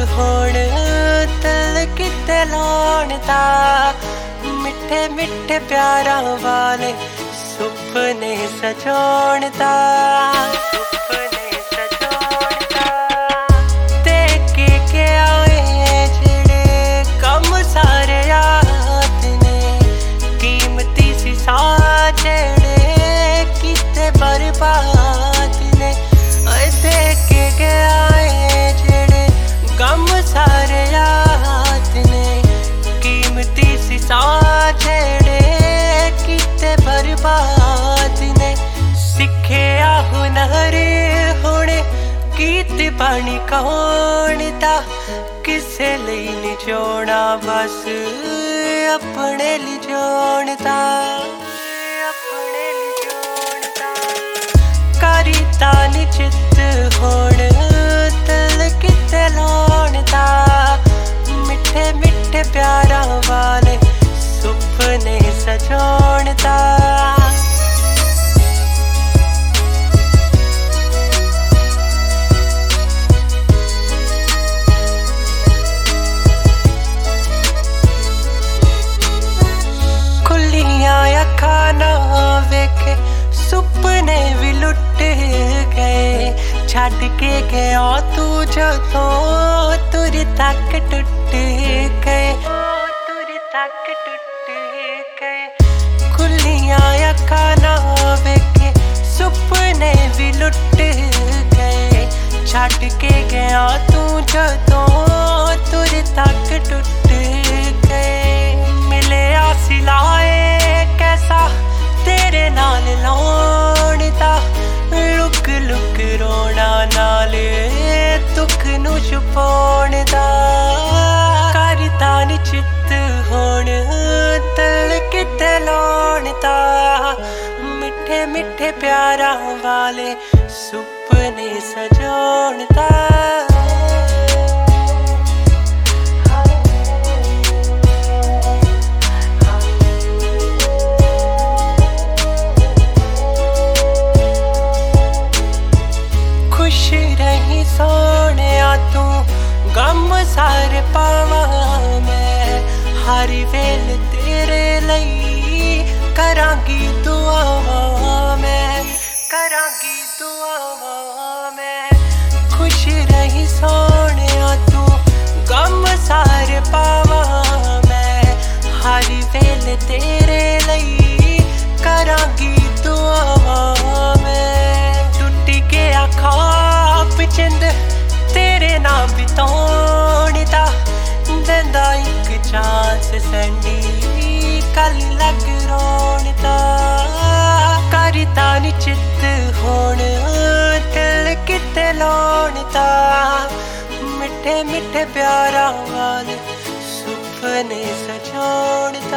ਹੁਣ ਦਿਲ ਕਿਤੇ ਲਾਉਣ ਦਾ ਮਿੱਠੇ ਮਿੱਠੇ ਪਿਆਰਾਂ ਵਾਲੇ ਸੁਪਨੇ ਸਜਾਉਣ ਦਾ ਸੁਪਨੇ ਸਜਾਉਣ ਦਾ ਦੇਖ ਕੇ ਆਏ ਜਿਹੜੇ ਕੰਮ ਸਾਰੇ ਯਾਦ ਨੇ ਕੀਮਤੀ ਸੀ ਸਾਹ ਜਿਹੜੇ ਕਿਤੇ ਬਰਬਾਦ ਨੇ ਦੇਖ ਕੇ ਆਏ ਜਿਹੜੇ ਗਮ ਸਾਰੇ ਯਾਦ ਨੇ ਕੀਮਤੀ ਸੀ ਸਾਹ ਜਿਹੜੇ ਕਿਤੇ ਬਰਬਾਦ ਨੇ ਸਿੱਖਿਆ ਹੁਨਰ ਹੁਣ ਗੀਤ ਬਣ ਕੌਣ ਦਾ ਕਿਸੇ ਲਈ ਨਹੀਂ ਜਿਉਣਾ ਬਸ ਆਪਣੇ ਲਈ ਜਿਉਣ ਦਾ ਆਪਣੇ ਲਈ ਜਿਉਣ ਦਾ ਕਰੀ ਤਾਂ ਨਿਚਿੱਤ ਹੁਣ ਦਿਲ ਕਿਤੇ ਲਾਉਣ ਦਾ ਮਿੱਠੇ ਮਿੱਠੇ ਪਿਆਰਾਂ ਵਾਲੇ ਸੁਪਨੇ ਸਜਾਉਣ ਦਾ ਖੁੱਲੀਆਂ ਅੱਖਾਂ ਨਾ ਵੇਖੇ ਸੁਪਨੇ ਵੀ ਲੁੱਟ ਗਏ ਛੱਡ ਕੇ ਗਿਆ ਤੂੰ ਜਦੋਂ ਤੁਰ ਤੱਕ ਟੁੱਟ ਗਏ ਤੁਰ ਤੱਕ ਟੁੱਟ ਗਏ ਖੁੱਲੀਆਂ ਅੱਖਾਂ ਨਾ ਵੇਖੇ ਸੁਪਨੇ ਵੀ ਲੁੱਟ ਗਏ ਛੱਡ ਕੇ ਗਿਆ ਤੂੰ ਜਦੋਂ ਤੁਰ ਤੱਕ ਟੁੱਟ ਗਏ ਮਿਲਿਆ ਸੀ ਲਾਏ ਕੈਸਾ ਤੇਰੇ ਨਾਲ ਲਾਉਣ ਦਾ ਲੁਕ ਲੁਕ ਰੋਣਾ ਨਾਲੇ ਦੁੱਖ ਨੂੰ ਛੁਪਾਉਣ ਦਾ ਕਰਦਾ ਨਿਚਿੱਤ ਹੁਣ ਦਿਲ ਕਿਤੇ ਲਾਉਣ ਦਾ ਮਿੱਠੇ ਮਿੱਠੇ ਪਿਆਰਾਂ ਵਾਲੇ ਸੁਪਨੇ ਸਜਾਉਣ ਦਾ ਖੁਸ਼ ਰਹੀ ਸੋਹਣਿਆ ਤੂੰ ਗਮ ਸਾਰੇ ਪਾਵਾਂ ਮੈਂ ਹਰ ਵੇਲੇ ਤੇਰੇ ਲਈ ਕਰਾਂਗੀ ਦੁਆਵਾਂ ਮੈਂ ਕਰਾਂਗੀ ਦੁਆਵਾਂ ਮੈਂ ਖੁਸ਼ ਰਹੀ ਸੋਹਣਿਆ ਤੂੰ ਗਮ ਸਾਰੇ ਪਾਵਾਂ ਮੈਂ ਹਰ ਵੇਲੇ ਤੇਰੇ ਲਈ ਕਰਾਂਗੀ ਦੁਆਵਾਂ ਮੈਂ ਟੁੱਟ ਗਿਆ ਖਾਬ ਚੰਦ ਤੇਰੇ ਨਾਮ ਬਿਤਾਉਣ ਦਾ ਦਿੰਦਾ ਇੱਕ ਚਾਂਸ ਸੈਂਡੀ ਕੱਲ ਲੱਗ ਰੋਣ ਦਾ ਕਰਦਾ ਨਿਚਿੱਤ ਹੁਣ ਦਿਲ ਕਿਤੇ ਲਾਉਣ ਦਾ ਮਿੱਠੇ ਮਿੱਠੇ ਪਿਆਰਾਂ ਵਾਲੇ ਸੁਪਨੇ ਸਜਾਉਣ